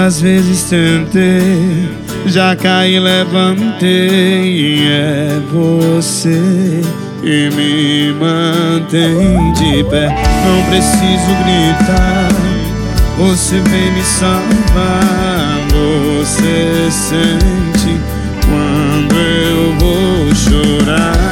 Quantas vezes tentei, já caí, levantei, e é você que me mantém de pé. Não preciso gritar, você vem me salvar. Você sente quando eu vou chorar.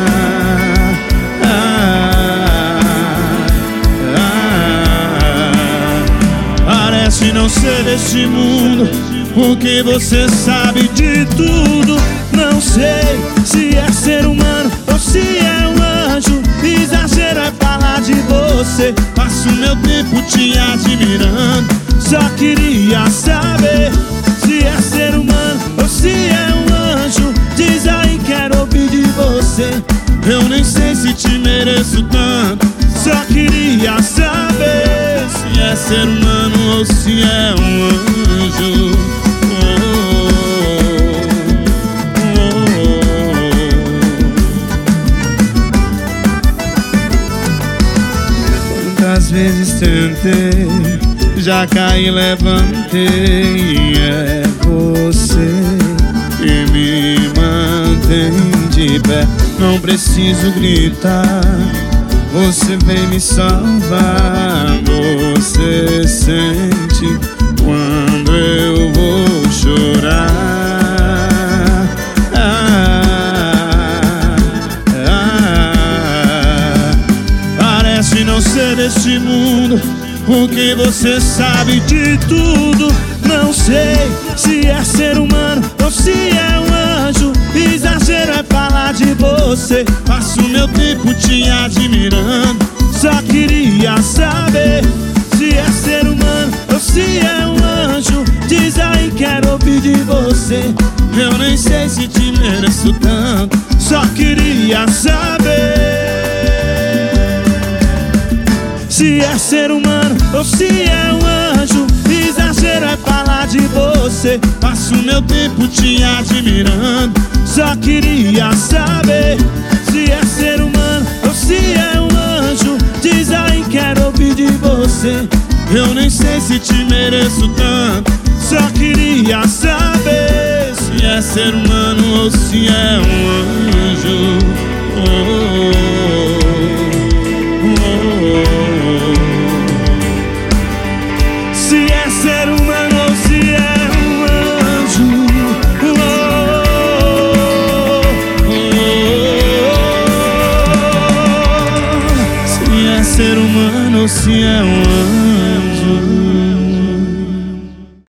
Parece não ser deste mundo, porque você sabe de tudo. Não sei se é ser humano ou se é um anjo. Exagero é falar de você. Passo meu tempo te admirando. Só queria saber se é ser humano ou se é um anjo. Diz aí, quero ouvir de você. Eu nem sei se te mereço tanto. Só queria saber se é ser humano ou se é um anjo. Quantas vezes tentei, já caí, levantei, e é você que me mantém de pé. Não preciso gritar, você vem me salvar. Você sente quando eu vou chorar. Parece não ser deste mundo, porque você sabe de tudo. Não sei se é ser humano ou se é um anjo. Exagero é falar de você. Passo meu tempo te admirando. Só queria saber se é ser humano ou se é um anjo. Diz aí, quero ouvir de você. Eu nem sei se te mereço tanto. Só queria saber se é ser humano ou se é um anjo. Exagero é falar de você. Passo meu tempo te admirando. Só queria saber se é ser humano ou se é um anjo. Diz aí, quero ouvir de você. Eu nem sei se te mereço tanto. Só queria saber se é ser humano ou se é um anjo. Se é ser humano ou se é um anjo. Se é ser humano ou se é um anjo.